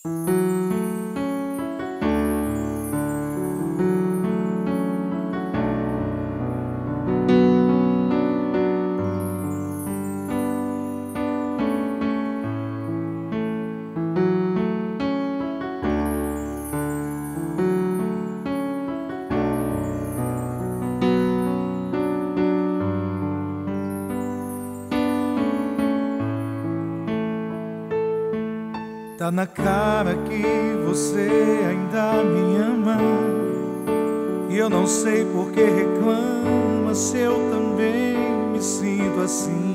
Tá na cara que você ainda me ama, e eu não sei por que reclama, se eu também me sinto assim.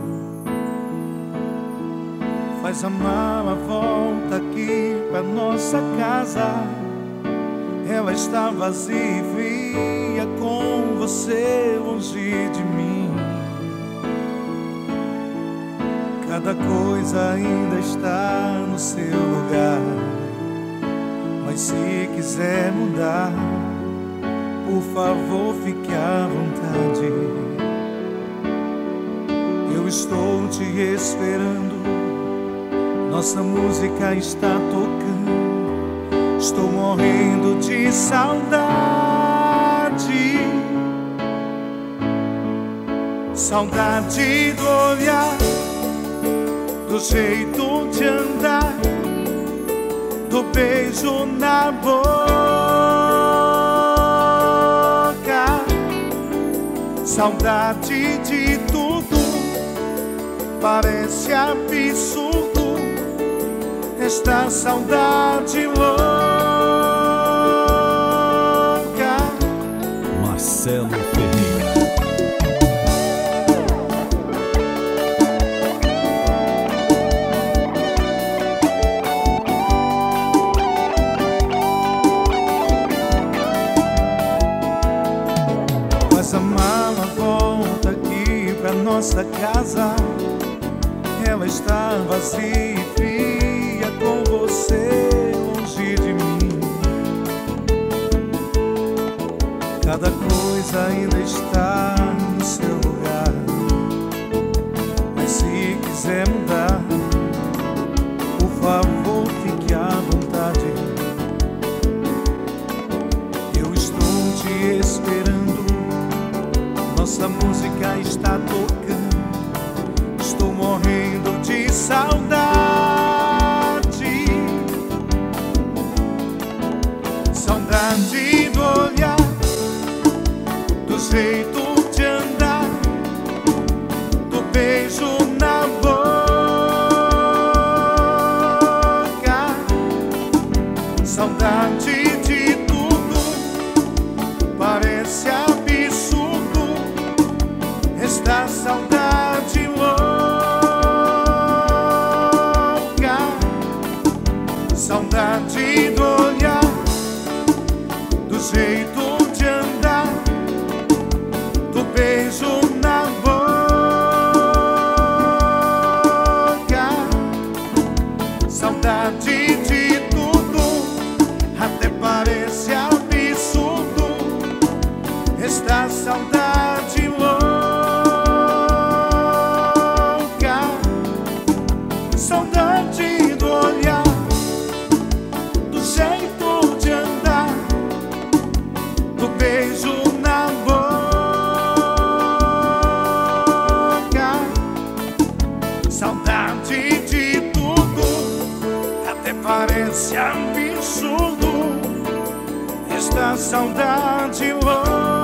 Faz a mala, volta aqui pra nossa casa. Ela está vazia e fria, com você longe de mim. Cada coisa ainda está no seu lugar, mas se quiser mudar, por favor, fique à vontade. Eu estou te esperando, nossa música está tocando. Estou morrendo de saudade, saudade do olhar, do jeito de andar, do beijo na boca. Saudade de tudo, parece absurdo esta saudade louca. Marcelo Ferreira. Faz a mala, volta aqui pra nossa casa. Ela está vazia e fria, com você longe de mim. Cada coisa ainda está no seu lugar, mas se quiser mudar, por favor, fique à vontade. Eu estou te esperando, nossa música está tocando. Estou morrendo de saudade, saudade do olhar, do jeito de andar, do beijo na boca. Saudade de tudo, parece absurdo esta saudade louca. Saudade do olhar, do jeito de andar, do beijo na boca. Saudade de tudo, até parece absurdo esta saudade louca. Saudade do olhar, do jeito de andar, do beijo na boca. Saudade de tudo, até parece absurdo esta saudade louca.